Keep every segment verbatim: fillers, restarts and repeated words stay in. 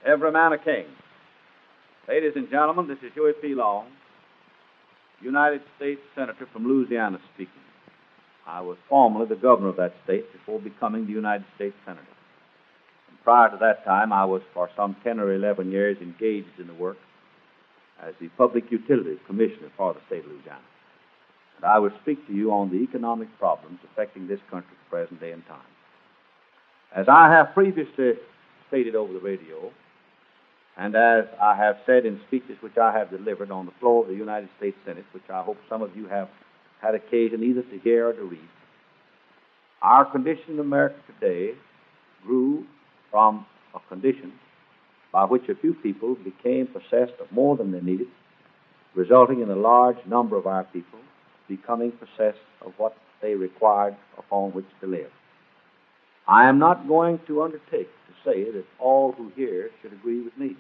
Every man a king. Ladies and gentlemen, this is Huey P. Long, United States Senator from Louisiana speaking. I was formerly the governor of that state before becoming the United States Senator. And prior to that time, I was for some ten or eleven years engaged in the work as the Public Utilities Commissioner for the state of Louisiana. And I will speak to you on the economic problems affecting this country at the present day and time. As I have previously stated over the radio, and as I have said in speeches which I have delivered on the floor of the United States Senate, which I hope some of you have had occasion either to hear or to read, our condition in America today grew from a condition by which a few people became possessed of more than they needed, resulting in a large number of our people becoming possessed of what they required upon which to live. I am not going to undertake to say that all who hear should agree with me.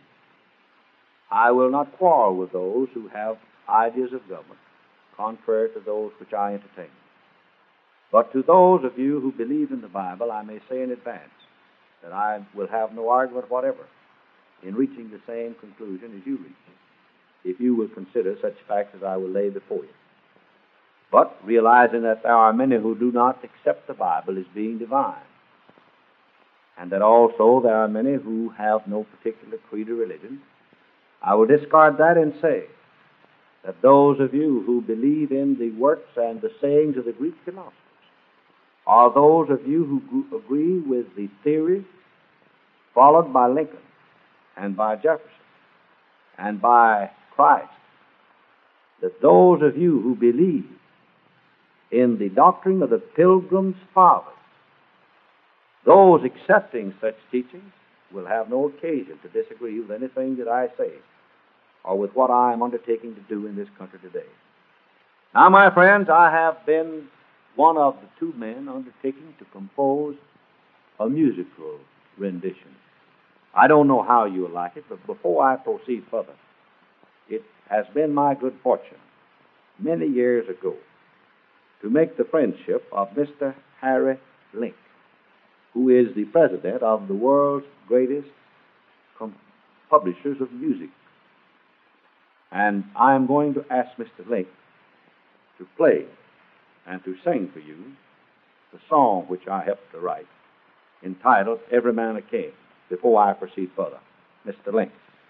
I will not quarrel with those who have ideas of government contrary to those which I entertain. But to those of you who believe in the Bible, I may say in advance that I will have no argument whatever in reaching the same conclusion as you reach, if you will consider such facts as I will lay before you. But realizing that there are many who do not accept the Bible as being divine, and that also there are many who have no particular creed or religion, I will discard that and say that those of you who believe in the works and the sayings of the Greek philosophers are those of you who agree with the theories followed by Lincoln and by Jefferson and by Christ, that those of you who believe in the doctrine of the Pilgrim's Fathers, those accepting such teachings will have no occasion to disagree with anything that I say or with what I am undertaking to do in this country today. Now, my friends, I have been one of the two men undertaking to compose a musical rendition. I don't know how you will like it, but before I proceed further, it has been my good fortune many years ago to make the friendship of Mister Harry Link, who is the president of the world's greatest com- publishers of music. And I am going to ask Mister Link to play and to sing for you the song which I helped to write, entitled Every Man a King, before I proceed further. Mister Link.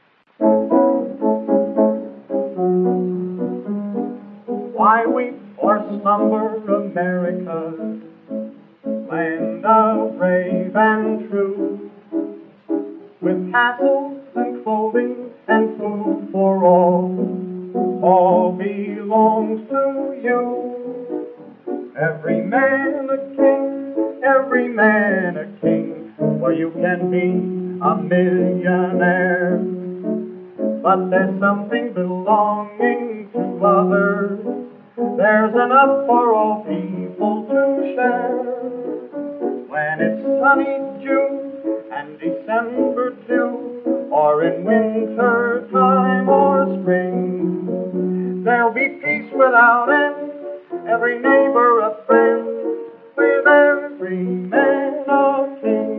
Why weep or slumber, America, land of brave and true, with castles and clothing and food for all, all belongs to you. Every man a king, every man a king, for you can be a millionaire. But there's something belonging to others, there's enough for all people to share. When it's sunny June and December too, or in winter time or spring, there'll be peace without end, every neighbor a friend, with every man a king.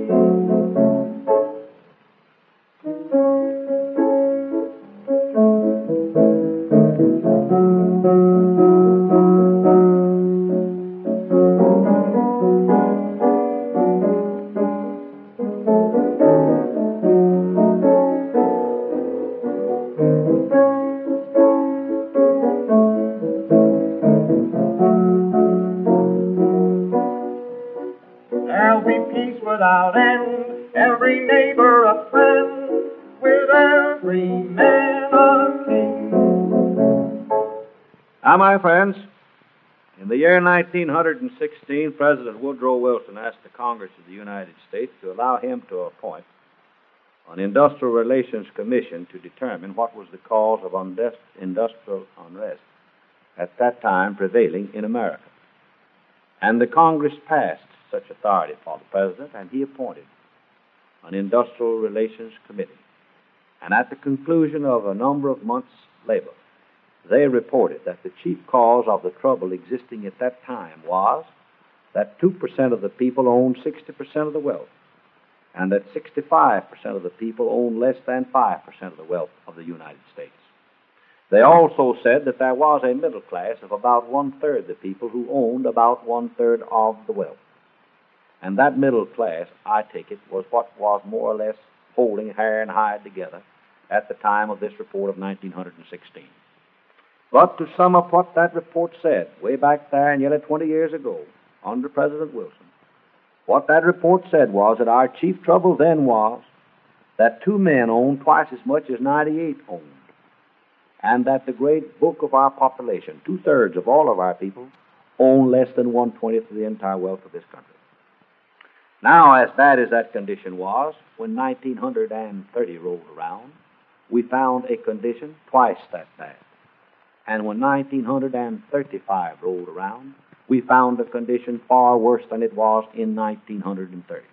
Without end, every neighbor a friend, with every man a king. Now, my friends, in the year nineteen sixteen, President Woodrow Wilson asked the Congress of the United States to allow him to appoint an Industrial Relations Commission to determine what was the cause of undest- industrial unrest at that time prevailing in America. And the Congress passed such authority for the President, and he appointed an Industrial Relations Committee. And at the conclusion of a number of months' labor, they reported that the chief cause of the trouble existing at that time was that two percent of the people owned sixty percent of the wealth, and that sixty-five percent of the people owned less than five percent of the wealth of the United States. They also said that there was a middle class of about one-third the people who owned about one-third of the wealth. And that middle class, I take it, was what was more or less holding hair and hide together at the time of this report of nineteen sixteen. But to sum up what that report said, way back there nearly twenty years ago, under President Wilson, what that report said was that our chief trouble then was that two men owned twice as much as ninety-eight owned, and that the great bulk of our population, two-thirds of all of our people, own less than one-twentieth of the entire wealth of this country. Now, as bad as that condition was, when nineteen thirty rolled around, we found a condition twice that bad. And when nineteen thirty-five rolled around, we found a condition far worse than it was in nineteen thirty.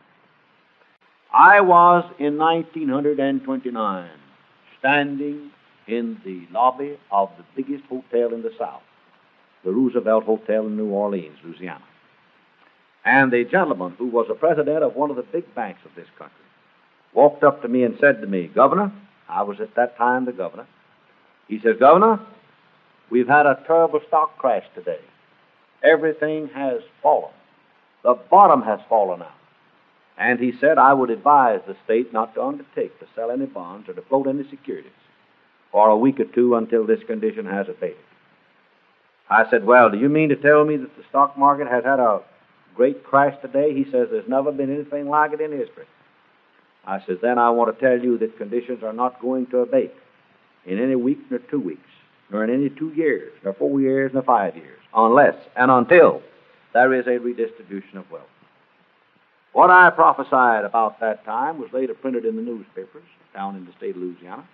I was in nineteen twenty-nine standing in the lobby of the biggest hotel in the South, the Roosevelt Hotel in New Orleans, Louisiana. And a gentleman who was the president of one of the big banks of this country walked up to me and said to me, "Governor," I was at that time the governor, he says, "Governor, we've had a terrible stock crash today. Everything has fallen. The bottom has fallen out." And he said, "I would advise the state not to undertake to sell any bonds or to float any securities for a week or two until this condition has abated." I said, "Well, do you mean to tell me that the stock market has had a great crash today?" He says, "There's never been anything like it in history." I says, "Then I want to tell you that conditions are not going to abate in any week nor two weeks, nor in any two years, nor four years, nor five years, unless and until there is a redistribution of wealth." What I prophesied about that time was later printed in the newspapers down in the state of Louisiana.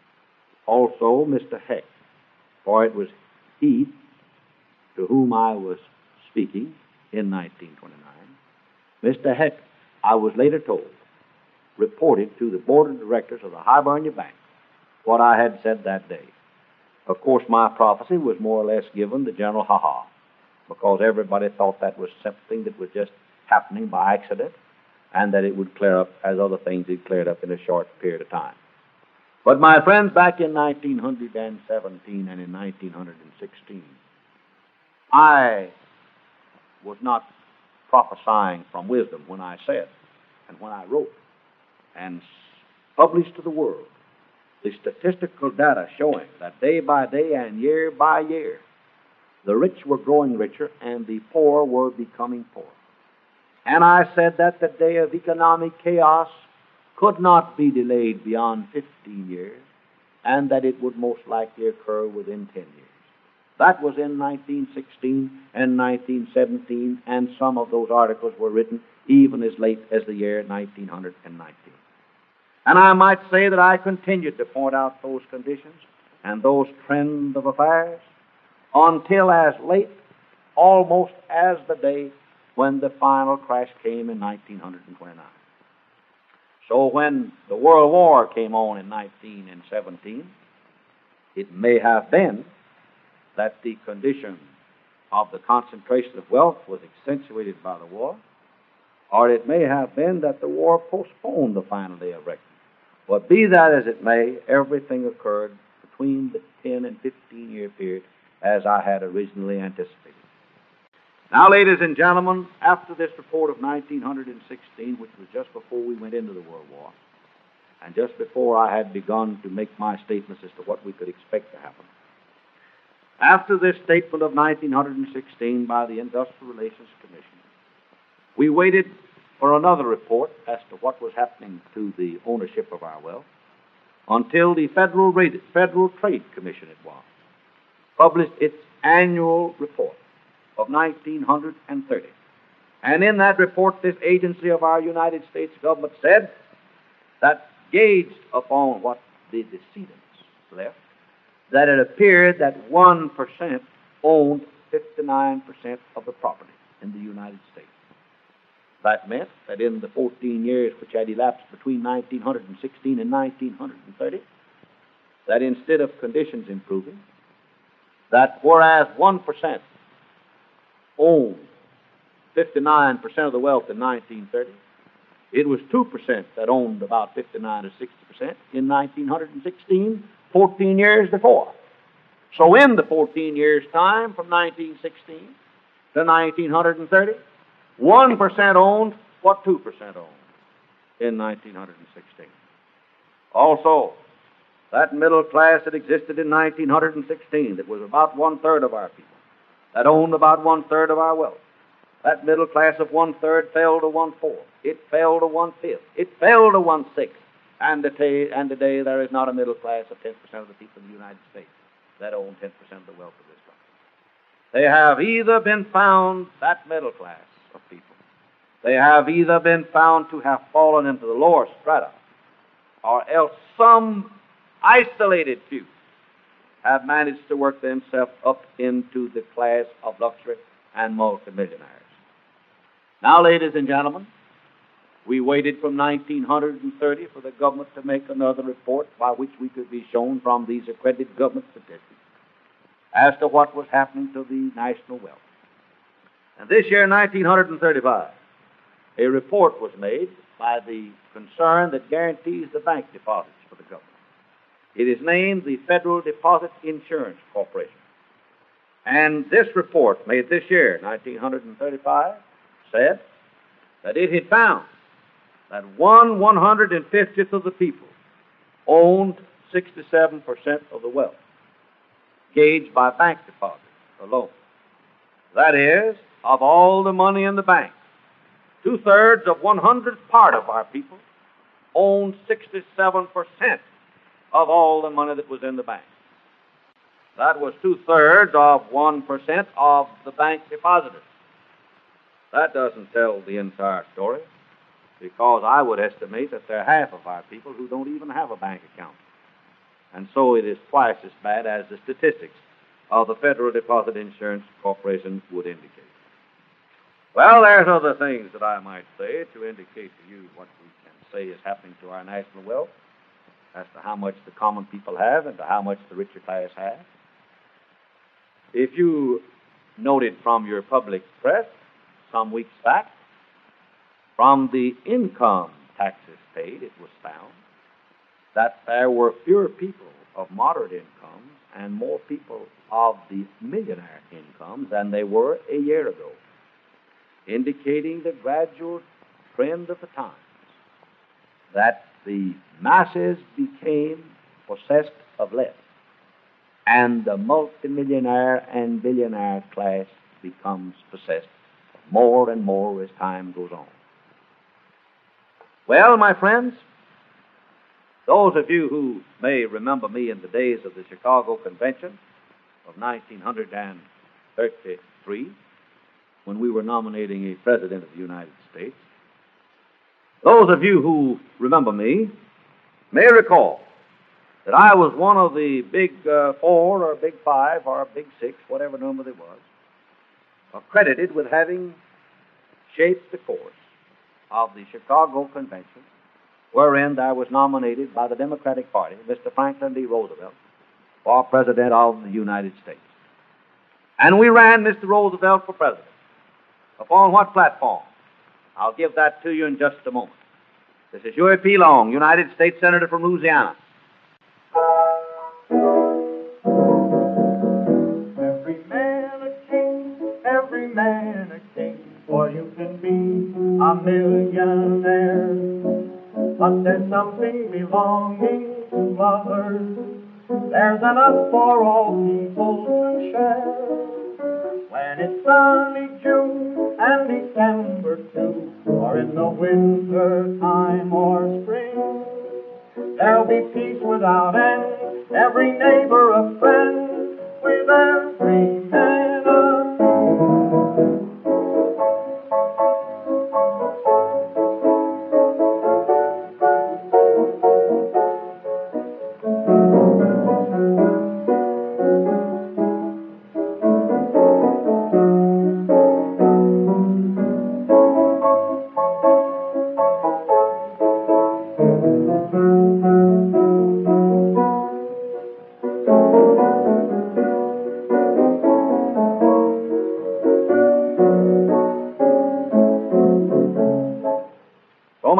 Also, Mister Heck, for it was he to whom I was speaking in nineteen twenty-nine. Mister Heck, I was later told, reported to the board of directors of the Hibernia Bank what I had said that day. Of course, my prophecy was more or less given the general ha-ha, because everybody thought that was something that was just happening by accident, and that it would clear up as other things had cleared up in a short period of time. But my friends, back in nineteen seventeen and in nineteen sixteen, I was not prophesying from wisdom when I said and when I wrote and published to the world the statistical data showing that day by day and year by year, the rich were growing richer and the poor were becoming poorer. And I said that the day of economic chaos could not be delayed beyond fifteen years, and that it would most likely occur within ten years. That was in nineteen sixteen and nineteen seventeen, and some of those articles were written even as late as the year nineteen nineteen. And I might say that I continued to point out those conditions and those trends of affairs until as late almost as the day when the final crash came in nineteen twenty-nine. So when the World War came on in nineteen seventeen, it may have been that the condition of the concentration of wealth was accentuated by the war, or it may have been that the war postponed the final day of reckoning. But be that as it may, everything occurred between the ten and fifteen year period as I had originally anticipated. Now, ladies and gentlemen, after this report of nineteen sixteen, which was just before we went into the World War, and just before I had begun to make my statements as to what we could expect to happen, after this statement of nineteen sixteen by the Industrial Relations Commission, we waited for another report as to what was happening to the ownership of our wealth until the Federal, Rate, Federal Trade Commission, it was, published its annual report of nineteen thirty. And in that report, this agency of our United States government said that, gauged upon what the decedents left, that it appeared that one percent owned fifty-nine percent of the property in the United States. That meant that in the fourteen years which had elapsed between nineteen sixteen and nineteen thirty, that instead of conditions improving, that whereas one percent owned fifty-nine percent of the wealth in nineteen thirty, It was two percent that owned about fifty-nine or sixty percent in nineteen sixteen, fourteen years before. So in the fourteen years' time, from nineteen sixteen to nineteen thirty, one percent owned what two percent owned in nineteen sixteen. Also, that middle class that existed in nineteen sixteen, that was about one-third of our people, that owned about one-third of our wealth, that middle class of one-third fell to one-fourth. It fell to one-fifth. It fell to one-sixth. And today, and today there is not a middle class of ten percent of the people in the United States that own ten percent of the wealth of this country. They have either been found, that middle class of people, they have either been found to have fallen into the lower strata, or else some isolated few have managed to work themselves up into the class of luxury and multimillionaires. Now, ladies and gentlemen, we waited from nineteen thirty for the government to make another report by which we could be shown from these accredited government statistics as to what was happening to the national wealth. And this year, nineteen thirty-five, a report was made by the concern that guarantees the bank deposits for the government. It is named the Federal Deposit Insurance Corporation. And this report, made this year, nineteen thirty-five, said that it had found that one one hundred fiftieth of the people owned sixty-seven percent of the wealth, gauged by bank deposits alone. That is, of all the money in the bank, two-thirds of one hundredth part of our people owned sixty-seven percent of all the money that was in the bank. That was two-thirds of one percent of the bank depositors. That doesn't tell the entire story, because I would estimate that there are half of our people who don't even have a bank account. And so it is twice as bad as the statistics of the Federal Deposit Insurance Corporation would indicate. Well, there's other things that I might say to indicate to you what we can say is happening to our national wealth, as to how much the common people have and to how much the richer class has. If you noted from your public press some weeks back, from the income taxes paid, it was found that there were fewer people of moderate incomes and more people of the millionaire incomes than they were a year ago, indicating the gradual trend of the times, that the masses became possessed of less, and the multimillionaire and billionaire class becomes possessed more and more as time goes on. Well, my friends, those of you who may remember me in the days of the Chicago Convention of nineteen thirty-three, when we were nominating a president of the United States, those of you who remember me may recall that I was one of the big uh, four or big five or big six, whatever number there was, accredited with having shaped the course of the Chicago Convention, wherein I was nominated by the Democratic Party, Mister Franklin D. Roosevelt, for President of the United States. And we ran Mister Roosevelt for president. Upon what platform? I'll give that to you in just a moment. This is Huey P. Long, United States Senator from Louisiana. Every man a king, every man a king, for you can be a millionaire. But there's something belonging to others. There's enough for all people to share. When it's sunny June and December too, or in the winter time or spring, there'll be peace without end, every neighbor a friend, with every man a king.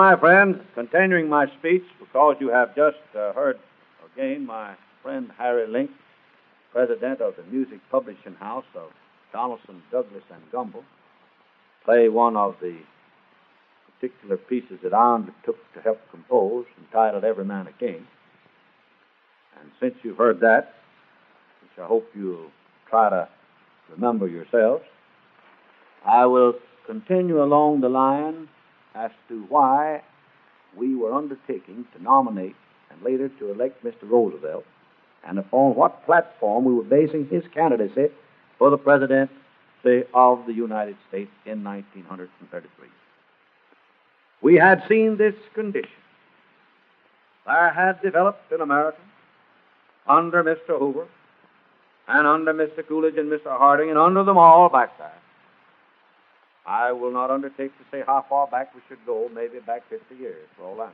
my friends, continuing my speech, because you have just uh, heard again my friend Harry Link, president of the music publishing house of Donaldson, Douglas, and Gumble, play one of the particular pieces that I undertook to help compose, entitled Every Man a King. And since you've heard that, which I hope you'll try to remember yourselves, I will continue along the line as to why we were undertaking to nominate and later to elect Mister Roosevelt, and upon what platform we were basing his candidacy for the presidency of the United States in nineteen thirty-three. We had seen this condition. There had developed in America, under Mister Hoover, and under Mister Coolidge and Mister Harding, and under them all back there. I will not undertake to say how far back we should go, maybe back fifty years, for all I know.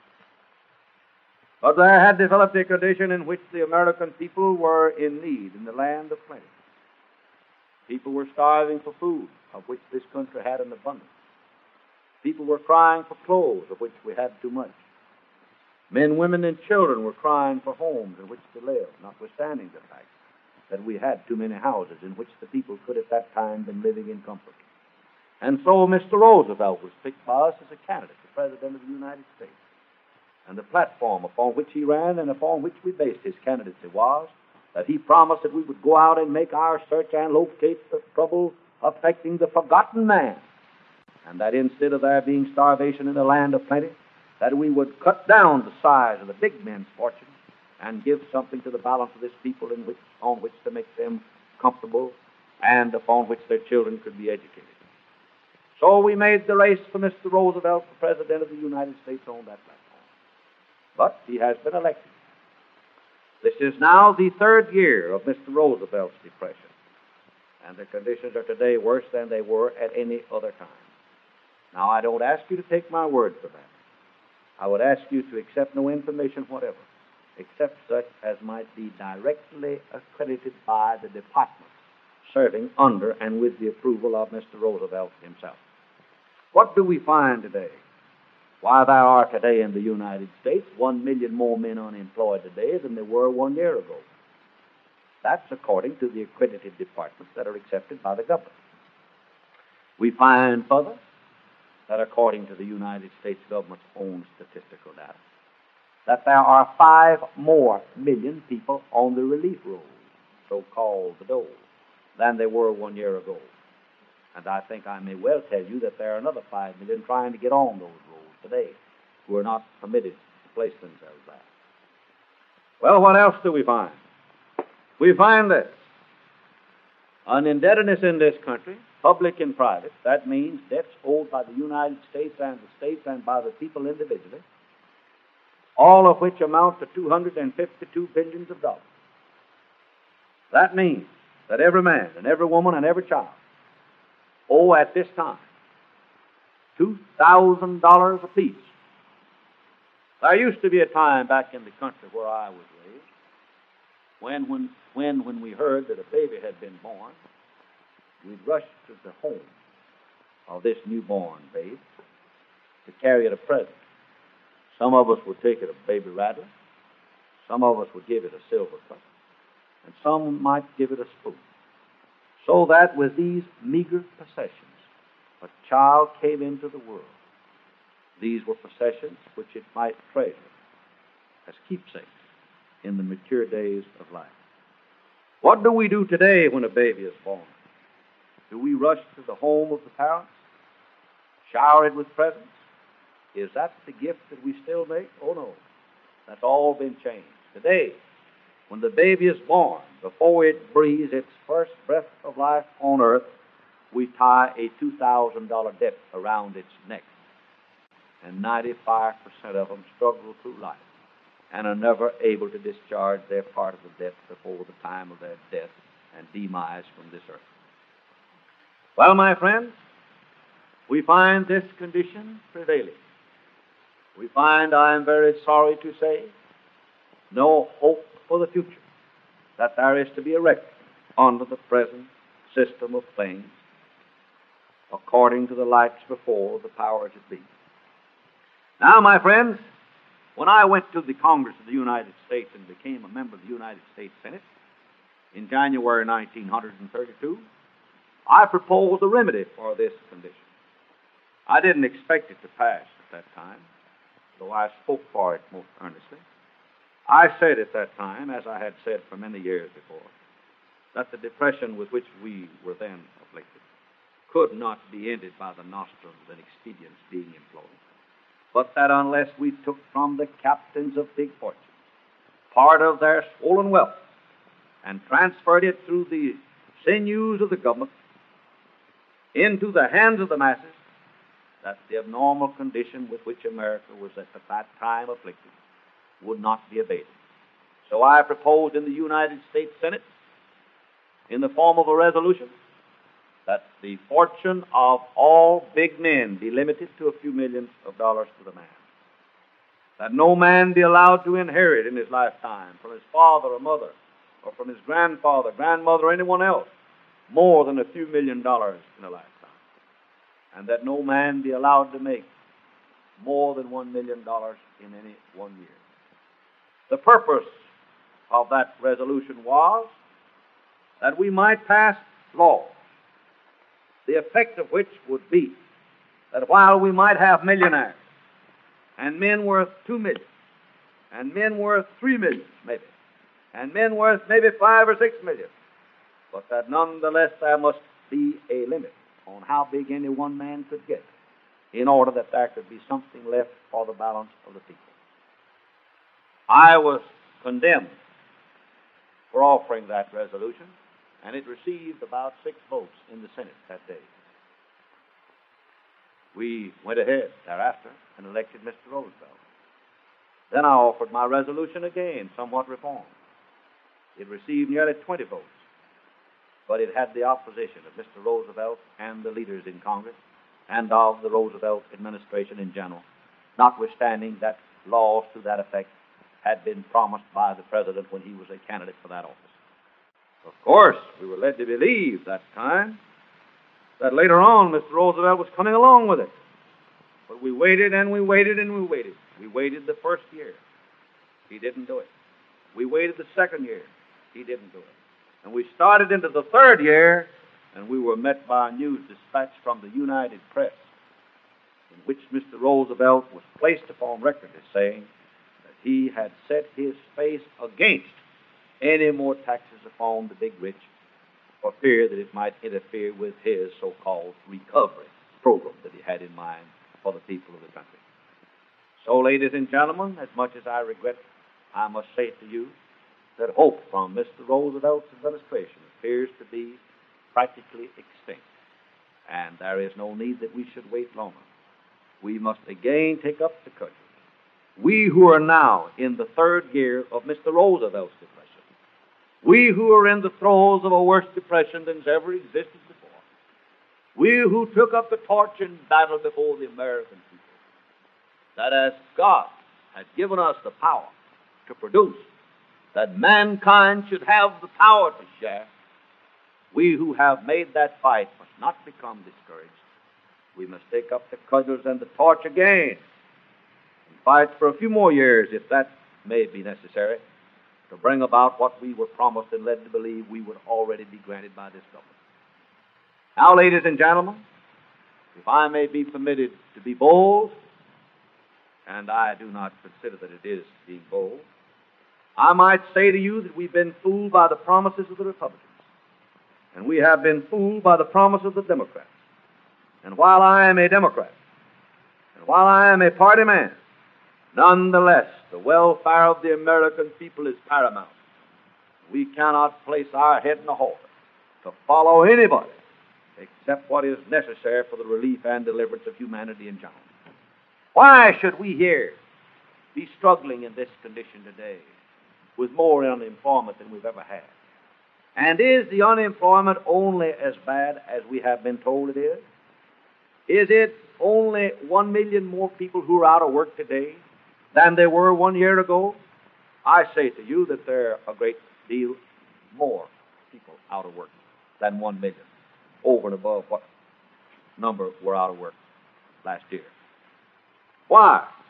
But there had developed a condition in which the American people were in need in the land of plenty. People were starving for food, of which this country had an abundance. People were crying for clothes, of which we had too much. Men, women, and children were crying for homes in which to live, notwithstanding the fact that we had too many houses in which the people could at that time been living in comfort. And so Mister Roosevelt was picked by us as a candidate for President of the United States. And the platform upon which he ran and upon which we based his candidacy was that he promised that we would go out and make our search and locate the trouble affecting the forgotten man, and that instead of there being starvation in the land of plenty, that we would cut down the size of the big men's fortune and give something to the balance of this people in which, on which to make them comfortable and upon which their children could be educated. So we made the race for Mister Roosevelt for President of the United States on that platform. But he has been elected. This is now the third year of Mister Roosevelt's depression, and the conditions are today worse than they were at any other time. Now, I don't ask you to take my word for that. I would ask you to accept no information whatever, except such as might be directly accredited by the department serving under and with the approval of Mister Roosevelt himself. What do we find today? Why, there are today in the United States one million more men unemployed today than there were one year ago. That's according to the accredited departments that are accepted by the government. We find further that according to the United States government's own statistical data, that there are five more million people on the relief rolls, so-called the dole, than there were one year ago. And I think I may well tell you that there are another five million trying to get on those rolls today who are not permitted to place themselves there. Well, what else do we find? We find this. An indebtedness in this country, public and private, that means debts owed by the United States and the states and by the people individually, all of which amount to two hundred fifty-two billions of dollars. That means that every man and every woman and every child owe at this time two thousand dollars apiece. There used to be a time back in the country where I was raised when, when, when, when we heard that a baby had been born, we'd rush to the home of this newborn babe to carry it a present. Some of us would take it a baby rattler, some of us would give it a silver cup, and some might give it a spoon. So that with these meager possessions, a child came into the world. These were possessions which it might treasure as keepsakes in the mature days of life. What do we do today when a baby is born? Do we rush to the home of the parents, shower it with presents? Is that the gift that we still make? Oh, no. That's all been changed. Today, when the baby is born, before it breathes its first breath of life on earth, we tie a two thousand dollars debt around its neck. And ninety-five percent of them struggle through life and are never able to discharge their part of the debt before the time of their death and demise from this earth. Well, my friends, we find this condition prevailing. We find, I am very sorry to say, no hope for the future that there is to be erected under the present system of things according to the lights before the powers that be. Now, my friends, when I went to the Congress of the United States and became a member of the United States Senate in January nineteen thirty-two, I proposed a remedy for this condition. I didn't expect it to pass at that time, though I spoke for it most earnestly. I said at that time, as I had said for many years before, that the depression with which we were then afflicted could not be ended by the nostrums and expedients being employed, but that unless we took from the captains of big fortunes part of their swollen wealth and transferred it through the sinews of the government into the hands of the masses, that the abnormal condition with which America was at that time afflicted would not be abated. So I proposed in the United States Senate, in the form of a resolution, that the fortune of all big men be limited to a few millions of dollars to the man. That no man be allowed to inherit in his lifetime from his father or mother, or from his grandfather, grandmother, or anyone else, more than a few million dollars in a lifetime. And that no man be allowed to make more than one million dollars in any one year. The purpose of that resolution was that we might pass laws, the effect of which would be that while we might have millionaires, and men worth two million, and men worth three million, maybe, and men worth maybe five or six million, but that nonetheless there must be a limit on how big any one man could get in order that there could be something left for the balance of the people. I was condemned for offering that resolution, and it received about six votes in the Senate that day. We went ahead thereafter and elected Mister Roosevelt. Then I offered my resolution again, somewhat reformed. It received nearly twenty votes, but it had the opposition of Mister Roosevelt and the leaders in Congress and of the Roosevelt administration in general, notwithstanding that laws to that effect had been promised by the President when he was a candidate for that office. Of course, we were led to believe that time that later on Mister Roosevelt was coming along with it. But we waited and we waited and we waited. We waited the first year. He didn't do it. We waited the second year. He didn't do it. And we started into the third year, and we were met by a news dispatch from the United Press in which Mister Roosevelt was placed upon record as saying that he had set his face against any more taxes upon the big rich for fear that it might interfere with his so-called recovery program that he had in mind for the people of the country. So, ladies and gentlemen, as much as I regret, I must say to you that hope from Mister Roosevelt's administration appears to be practically extinct, and there is no need that we should wait longer. We must again take up the cudgels. We who are now in the third year of Mister Roosevelt's depression, we who are in the throes of a worse depression than's ever existed before, we who took up the torch in battle before the American people, that as God has given us the power to produce, that mankind should have the power to share, we who have made that fight must not become discouraged. We must take up the cudgels and the torch again and fight for a few more years, if that may be necessary, to bring about what we were promised and led to believe we would already be granted by this government. Now, ladies and gentlemen, if I may be permitted to be bold, and I do not consider that it is being bold, I might say to you that we've been fooled by the promises of the Republicans, and we have been fooled by the promise of the Democrats. And while I am a Democrat, and while I am a party man, nonetheless, the welfare of the American people is paramount. We cannot place our head in a halter to follow anybody except what is necessary for the relief and deliverance of humanity in general. Why should we here be struggling in this condition today with more unemployment than we've ever had? And is the unemployment only as bad as we have been told it is? Is it only one million more people who are out of work today than there were one year ago? I say to you that there are a great deal more people out of work than one million, over and above what number were out of work last year. Why?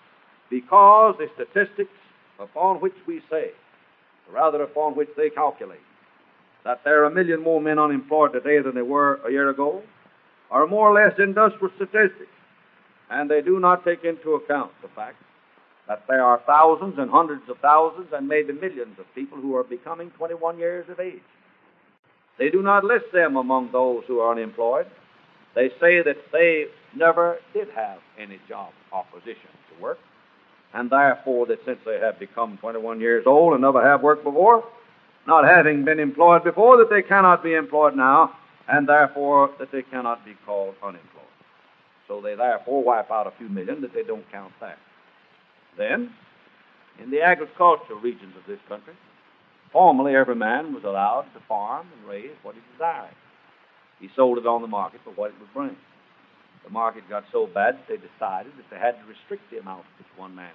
because the statistics upon which we say, or rather upon which they calculate, that there are a million more men unemployed today than there were a year ago, are more or less industrial statistics, and they do not take into account the fact that there are thousands and hundreds of thousands and maybe millions of people who are becoming twenty-one years of age. They do not list them among those who are unemployed. They say that they never did have any job or position to work, and therefore that since they have become twenty-one years old and never have worked before, not having been employed before, that they cannot be employed now, and therefore that they cannot be called unemployed. So they therefore wipe out a few million that they don't count there. Then, in the agricultural regions of this country, formerly every man was allowed to farm and raise what he desired. He sold it on the market for what it would bring. The market got so bad that they decided that they had to restrict the amount which one man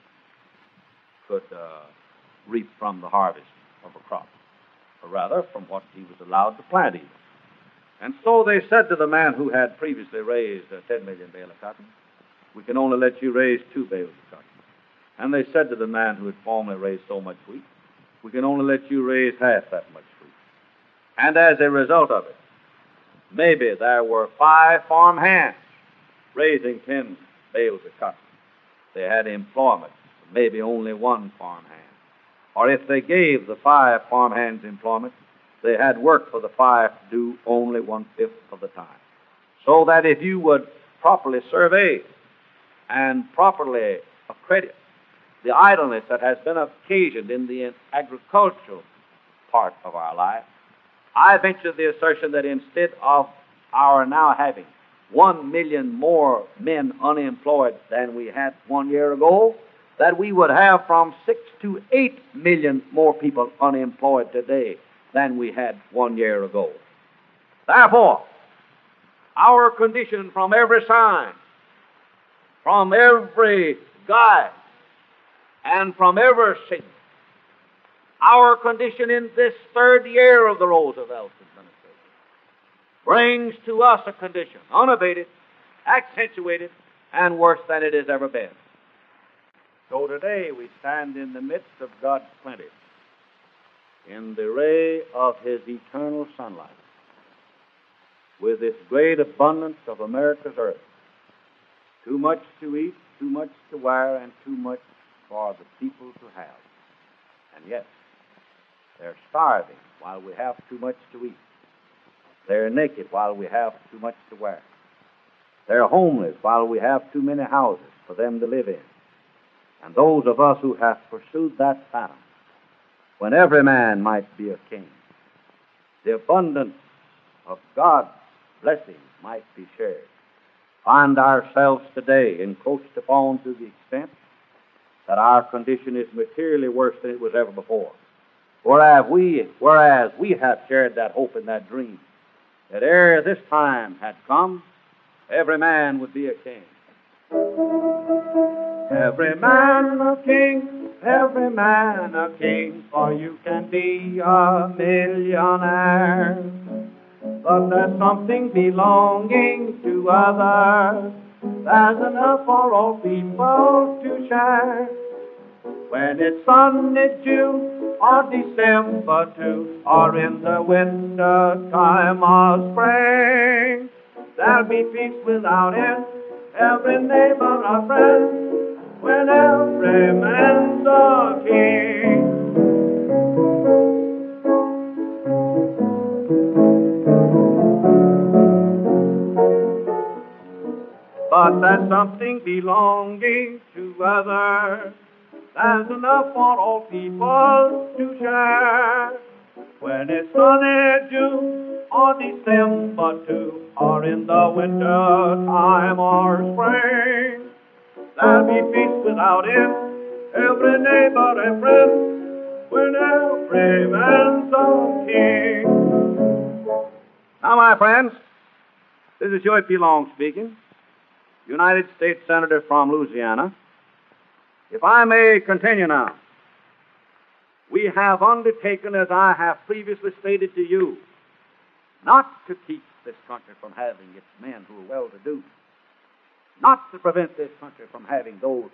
could, could uh, reap from the harvest of a crop, or rather from what he was allowed to plant even. And so they said to the man who had previously raised uh, ten million bale of cotton, we can only let you raise two bales of cotton. And they said to the man who had formerly raised so much wheat, we can only let you raise half that much wheat. And as a result of it, maybe there were five farm hands raising ten bales of cotton. They had employment, maybe only one farm hand. Or if they gave the five farm hands employment, they had work for the five to do only one-fifth of the time. So that if you would properly survey and properly accredit the idleness that has been occasioned in the agricultural part of our life, I venture the assertion that instead of our now having one million more men unemployed than we had one year ago, that we would have from six to eight million more people unemployed today than we had one year ago. Therefore, our condition from every sign, from every guide, and from every signal, our condition in this third year of the Roosevelt administration brings to us a condition unabated, accentuated, and worse than it has ever been. So today we stand in the midst of God's plenty, in the ray of His eternal sunlight, with this great abundance of America's earth, too much to eat, too much to wear, and too much for the people to have. And yet, they're starving while we have too much to eat. They're naked while we have too much to wear. They're homeless while we have too many houses for them to live in. And those of us who have pursued that pattern, when every man might be a king, the abundance of God's blessings might be shared, find ourselves today encroached upon to the extent that our condition is materially worse than it was ever before. Whereas we, whereas we have shared that hope and that dream, that ere this time had come, every man would be a king. Every man a king, every man a king, for you can be a millionaire. But there's something belonging to others, there's enough for all people to share. When it's sunny June or December too, or in the winter time or spring, there'll be peace without end, every neighbor a friend, when every man's a king. But there's something belonging to others, there's enough for all people to share. When it's sunny June or December too, or in the winter time or spring, there'll be peace without end, every neighbor and friend, when every man's a king. Now, my friends, this is Huey P. Long speaking, United States Senator from Louisiana. If I may continue now, we have undertaken, as I have previously stated to you, not to keep this country from having its men who are well-to-do, not to prevent this country from having those worth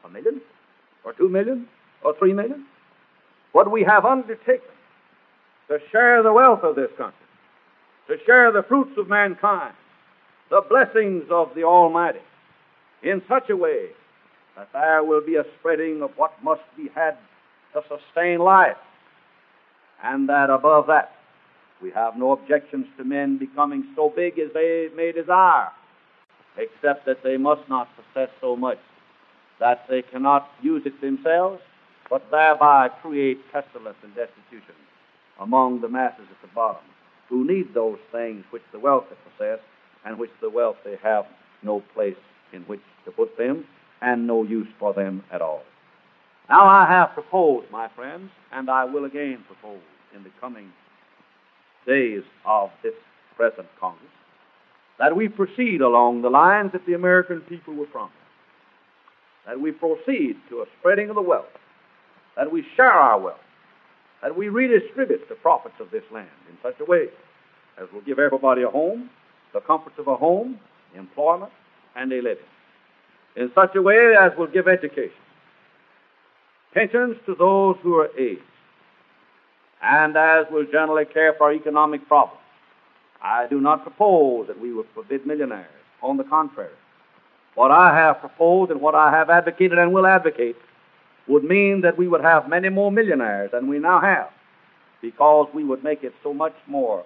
A million? Or two million? Or three million? But we have undertaken to share the wealth of this country, to share the fruits of mankind, the blessings of the Almighty, in such a way that there will be a spreading of what must be had to sustain life, and that above that we have no objections to men becoming so big as they may desire, except that they must not possess so much that they cannot use it themselves, but thereby create pestilence and destitution among the masses at the bottom, who need those things which the wealthy possess, and which the wealthy have no place in which to put them, and no use for them at all. Now I have proposed, my friends, and I will again propose in the coming days of this present Congress, that we proceed along the lines that the American people were promised, that we proceed to a spreading of the wealth, that we share our wealth, that we redistribute the profits of this land in such a way as will give everybody a home, the comforts of a home, employment, and a living, in such a way as will give education, pensions to those who are aged, and as will generally care for economic problems. I do not propose that we would forbid millionaires. On the contrary, what I have proposed and what I have advocated and will advocate would mean that we would have many more millionaires than we now have, because we would make it so much more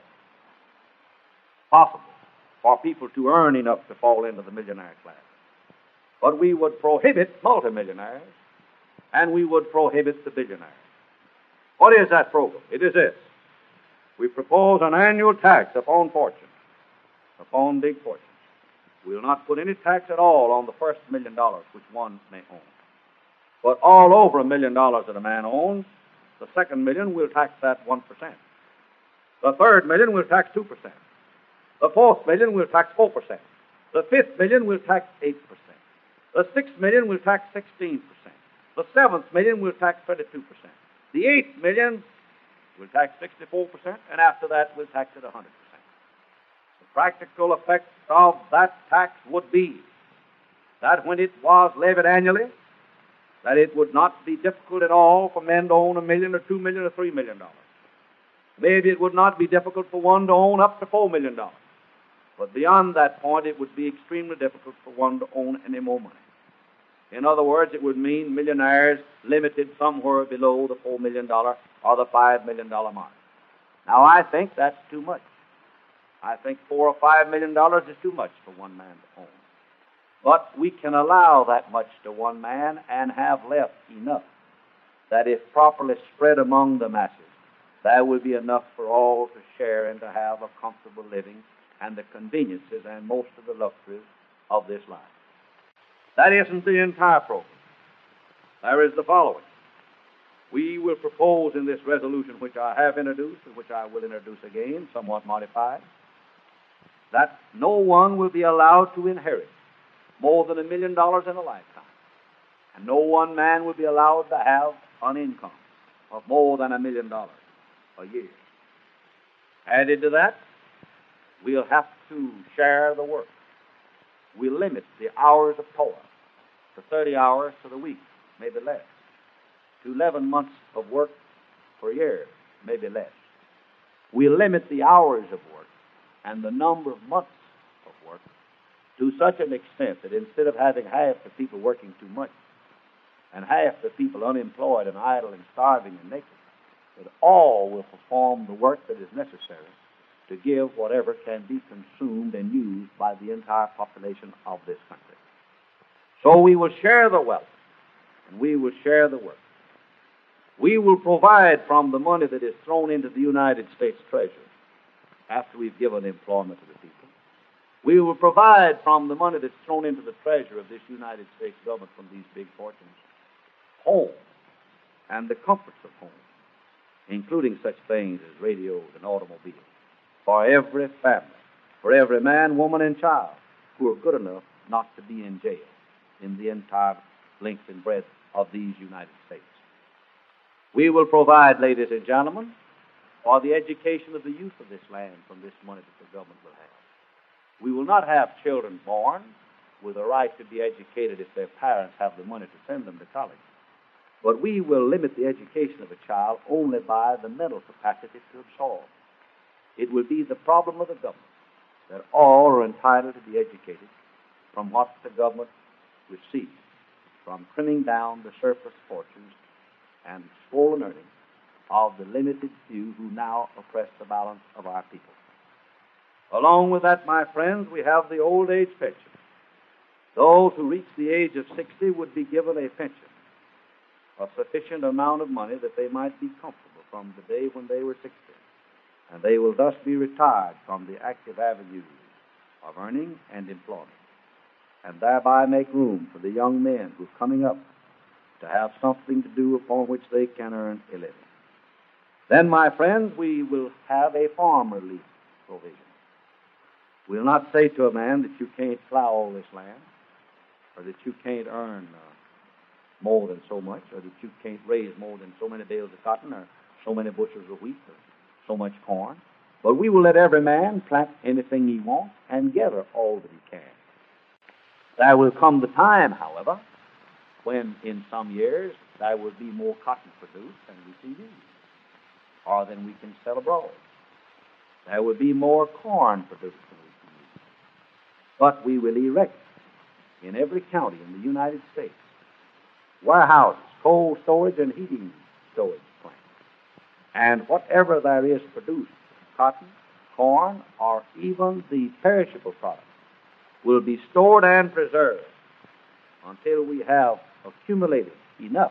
possible for people to earn enough to fall into the millionaire class. But we would prohibit multimillionaires, and we would prohibit the billionaires. What is that program? It is this. We propose an annual tax upon fortune, upon big fortunes. We will not put any tax at all on the first million dollars which one may own. But all over a million dollars that a man owns, the second million will tax that one percent. The third million will tax two percent. The fourth million will tax four percent. The fifth million will tax eight percent. The sixth million will tax sixteen percent. The seventh million will tax twenty-two percent. The eighth million will tax sixty-four percent, and after that we'll tax it one hundred percent. The practical effect of that tax would be that when it was levied annually, that it would not be difficult at all for men to own a million or two million or three million dollars. Maybe it would not be difficult for one to own up to four million dollars. But beyond that point, it would be extremely difficult for one to own any more money. In other words, it would mean millionaires limited somewhere below the four million dollars or the five million dollars mark. Now, I think that's too much. I think four or five million dollars is too much for one man to own. But we can allow that much to one man and have left enough that if properly spread among the masses, there will be enough for all to share and to have a comfortable living and the conveniences and most of the luxuries of this life. That isn't the entire program. There is the following. We will propose in this resolution, which I have introduced and which I will introduce again, somewhat modified, that no one will be allowed to inherit more than a million dollars in a lifetime. And no one man will be allowed to have an income of more than a million dollars a year. Added to that, we'll have to share the work. We'll limit the hours of toil to thirty hours to the week, maybe less, to eleven months of work per year, maybe less. We'll limit the hours of work and the number of months of work to such an extent that instead of having half the people working too much and half the people unemployed and idle and starving and naked, that all will perform the work that is necessary to give whatever can be consumed and used by the entire population of this country. So we will share the wealth, and we will share the work. We will provide from the money that is thrown into the United States Treasury after we've given employment to the people. We will provide from the money that's thrown into the treasury of this United States government from these big fortunes home and the comforts of home, including such things as radios and automobiles, for every family, for every man, woman, and child who are good enough not to be in jail in the entire length and breadth of these United States. We will provide, ladies and gentlemen, for the education of the youth of this land from this money that the government will have. We will not have children born with a right to be educated if their parents have the money to send them to college. But we will limit the education of a child only by the mental capacity to absorb. It will be the problem of the government that all are entitled to be educated from what the government receives, from trimming down the surplus fortunes and swollen earnings of the limited few who now oppress the balance of our people. Along with that, my friends, we have the old age pension. Those who reach the age of sixty would be given a pension, a sufficient amount of money that they might be comfortable from the day when they were sixty, and they will thus be retired from the active avenues of earning and employment, and thereby make room for the young men who are coming up to have something to do upon which they can earn a living. Then, my friends, we will have a farm relief provision. We'll not say to a man that you can't plow all this land, or that you can't earn uh, more than so much, or that you can't raise more than so many bales of cotton, or so many bushels of wheat, or so much corn. But we will let every man plant anything he wants and gather all that he can. There will come the time, however, when in some years there will be more cotton produced than we can use, or than we can sell abroad. There will be more corn produced than we can use. But we will erect in every county in the United States warehouses, cold storage, and heating storage plants. And whatever there is produced, cotton, corn, or even the perishable products, will be stored and preserved until we have accumulated enough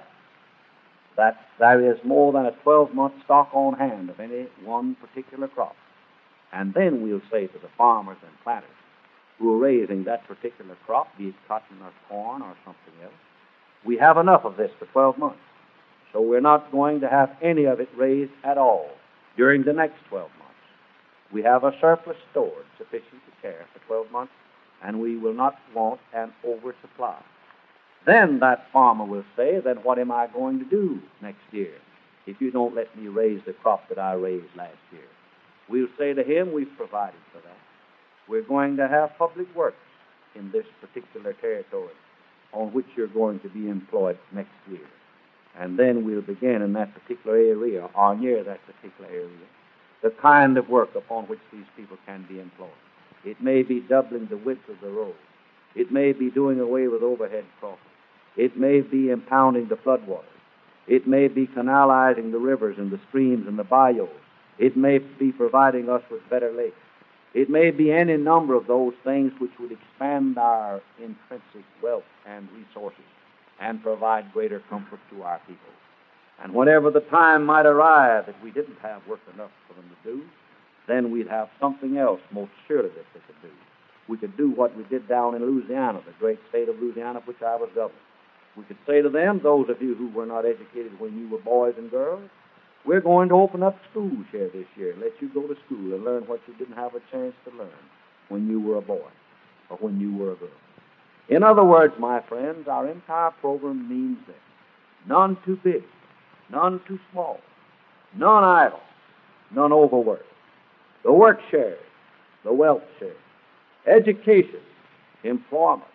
that there is more than a twelve-month stock on hand of any one particular crop. And then we'll say to the farmers and planters who are raising that particular crop, be it cotton or corn or something else, we have enough of this for twelve months. So we're not going to have any of it raised at all during the next twelve months. We have a surplus stored sufficient to care for twelve months, and we will not want an oversupply. Then that farmer will say, then what am I going to do next year if you don't let me raise the crop that I raised last year? We'll say to him, we've provided for that. We're going to have public works in this particular territory on which you're going to be employed next year. And then we'll begin in that particular area, or near that particular area, the kind of work upon which these people can be employed. It may be doubling the width of the road. It may be doing away with overhead crossings. It may be impounding the floodwaters. It may be canalizing the rivers and the streams and the bayous. It may be providing us with better lakes. It may be any number of those things which would expand our intrinsic wealth and resources and provide greater comfort to our people. And whenever the time might arrive that we didn't have work enough for them to do, then we'd have something else most surely that they could do. We could do what we did down in Louisiana, the great state of Louisiana, of which I was governor. We could say to them, those of you who were not educated when you were boys and girls, we're going to open up schools here this year and let you go to school and learn what you didn't have a chance to learn when you were a boy or when you were a girl. In other words, my friends, our entire program means this: none too big, none too small, none idle, none overworked. The work shared, the wealth shared, education, employment,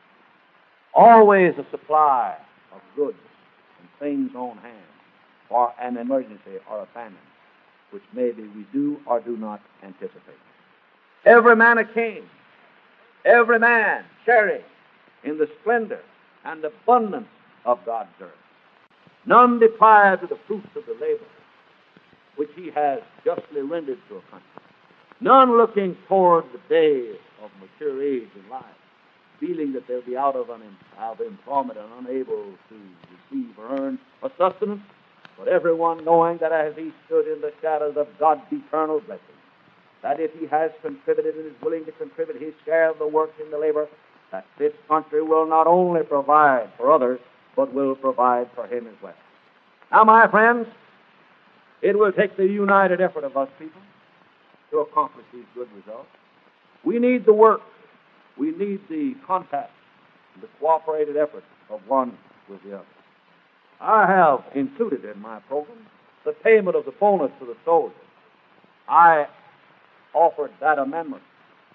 always a supply of goods and things on hand for an emergency or a famine, which maybe we do or do not anticipate. Every man a king, every man sharing in the splendor and abundance of God's earth. None deprived of the fruits of the labor which he has justly rendered to a country. None looking toward the day of mature age in life, feeling that they'll be out of, un- out of employment and unable to receive or earn a sustenance, but everyone knowing that as he stood in the shadows of God's eternal blessing, that if he has contributed and is willing to contribute his share of the work in the labor, that this country will not only provide for others, but will provide for him as well. Now, my friends, it will take the united effort of us people to accomplish these good results. We need the work. We need the contact, the cooperated effort of one with the other. I have included in my program the payment of the bonus to the soldiers. I offered that amendment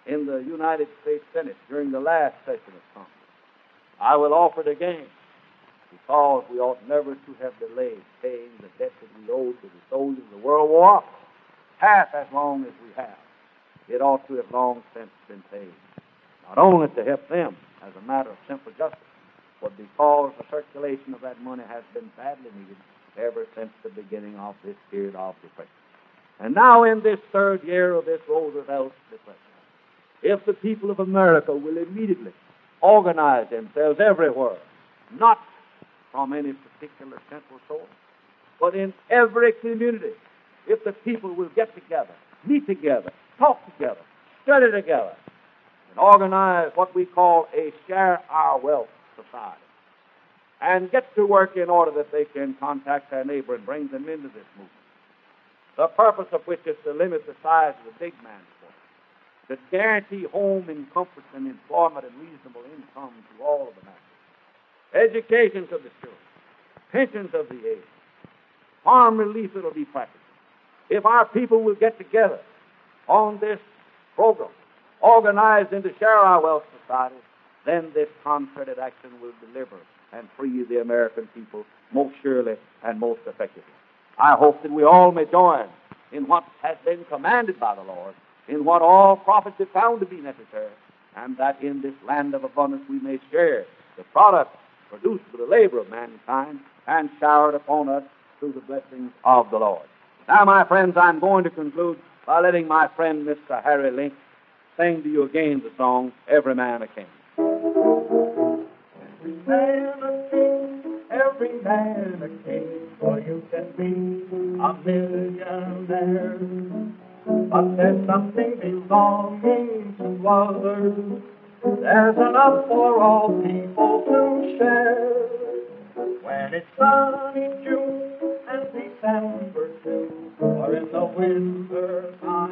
in the United States Senate during the last session of Congress. I will offer it again because we ought never to have delayed paying the debt that we owed to the soldiers of World War half as long as we have. It ought to have long since been paid, not only to help them as a matter of simple justice, but because the circulation of that money has been badly needed ever since the beginning of this period of depression. And now in this third year of this Roosevelt depression, if the people of America will immediately organize themselves everywhere, not from any particular central source, but in every community, if the people will get together, meet together, talk together, study together, and organize what we call a Share Our Wealth Society, and get to work in order that they can contact their neighbor and bring them into this movement, the purpose of which is to limit the size of the big man's force, to guarantee home and comfort and employment and reasonable income to all of the masses, education to the children, pensions of the aged, farm relief that will be practical. If our people will get together on this program, organized into Share Our Wealth Society, then this concerted action will deliver and free the American people most surely and most effectively. I hope that we all may join in what has been commanded by the Lord, in what all prophets have found to be necessary, and that in this land of abundance we may share the products produced by the labor of mankind and showered upon us through the blessings of the Lord. Now, my friends, I'm going to conclude by letting my friend Mister Harry Link sing to you again the song, Every Man a King. Every man a king, every man a king, for you can be a millionaire. But there's something belonging to others. There's enough for all people to share. When it's sunny June and December too, or in the winter time,